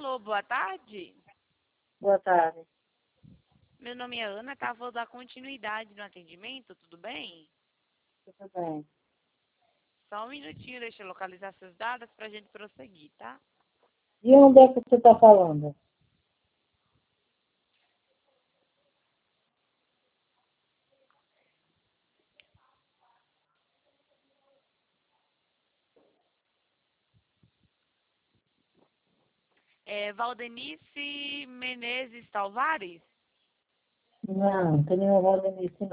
Alô, boa tarde. Boa tarde. Meu nome é Ana, tá? Vou dar continuidade no atendimento, tudo bem? Tudo bem. Só um minutinho, deixa eu localizar seus dados pra gente prosseguir, tá? De onde é que você está falando? Valdenice Menezes Tavares? Não, tem nenhuma Valdenice,